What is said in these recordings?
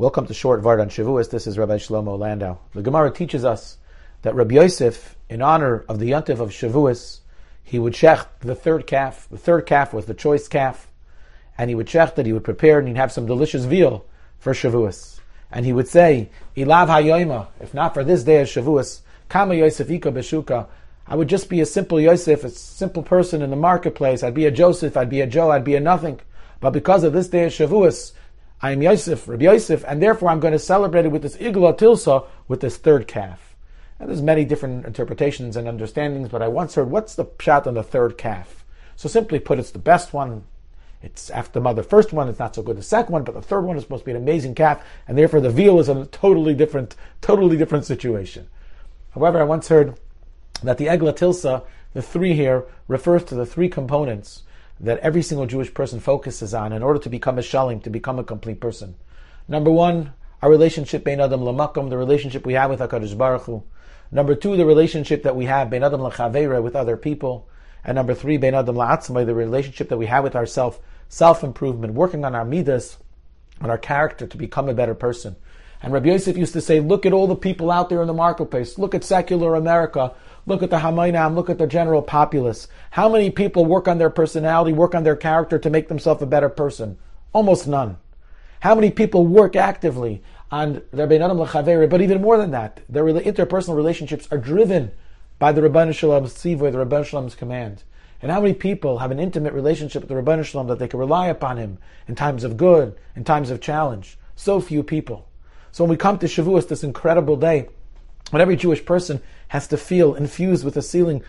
Welcome to Short Vart on Shavuos. This is Rabbi Shlomo Landau. The Gemara teaches us that Rabbi Yosef, in honor of the Yontif of Shavuos, he would shech the third calf. The third calf was the choice calf. And he would shech that he would prepare and he'd have some delicious veal for Shavuos. And he would say, Ilav hayoyma, if not for this day of Shavuos, Kama Yosef Ika Beshuka, I would just be a simple Yosef, a simple person in the marketplace. I'd be a Joseph, I'd be a Joe, I'd be a nothing. But because of this day of Shavuos, I am Yosef, Rabbi Yosef, and therefore I'm going to celebrate it with this Igla Tilsa, with this third calf. And there's many different interpretations and understandings, but I once heard, what's the pshat on the third calf? So simply put, it's the best one. It's after the first one, it's not so good the second one, but the third one is supposed to be an amazing calf, and therefore the veal is a totally different situation. However, I once heard that the Egla Tilsa, the three here, refers to the three components that every single Jewish person focuses on in order to become a shalim, to become a complete person. Number one, our relationship bein adam lamakom, the relationship we have with HaKadosh Baruch Hu. Number two, the relationship that we have bein adam lachaveira, with other people. And number three, bein adam la'atzmai, the relationship that we have with ourselves, self-improvement, working on our midas, on our character to become a better person. And Rabbi Yosef used to say, look at all the people out there in the marketplace. Look at secular America. Look at the Hamaynam. Look at the general populace. How many people work on their personality, work on their character to make themselves a better person? Almost none. How many people work actively on their Bein Adam L'Chaveri? But even more than that, their interpersonal relationships are driven by the Rebbeinu Shalom's tzivui, the Rebbeinu Shalom's command. And how many people have an intimate relationship with the Rebbeinu Shalom that they can rely upon him in times of good, in times of challenge? So few people. So when we come to Shavuos, this incredible day, when every Jewish person has to feel infused with a feeling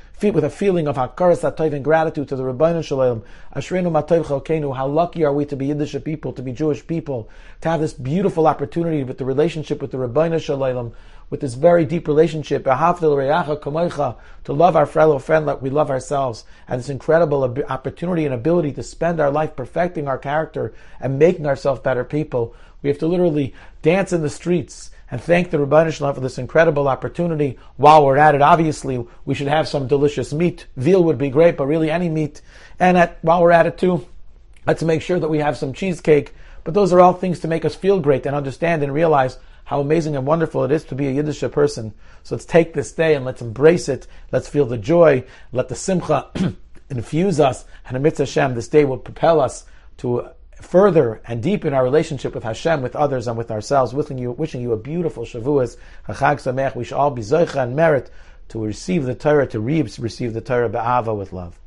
of hakaras hatov and gratitude to the Rebbeinu Shalom. Ashreinu matov chalkeinu. How lucky are we to be Yiddish people, to be Jewish people, to have this beautiful opportunity with the relationship with the Rebbeinu Shalom, with this very deep relationship, to love our fellow friend like we love ourselves, and this incredible opportunity and ability to spend our life perfecting our character and making ourselves better people. We have to literally dance in the streets and thank the Rebbeinu Shalom for this incredible opportunity. While we're at it, obviously, we should have some delicious meat. Veal would be great, but really any meat. And while we're at it too, let's make sure that we have some cheesecake. But those are all things to make us feel great and understand and realize how amazing and wonderful it is to be a Yiddish person. So let's take this day and let's embrace it. Let's feel the joy. Let the simcha infuse us. And amidst Hashem, this day will propel us to further and deepen our relationship with Hashem, with others, and with ourselves. Wishing you a beautiful Shavuos, a Chag Sameach. We shall all be zoicha and merit to receive the Torah, to receive the Torah be'ava, with love.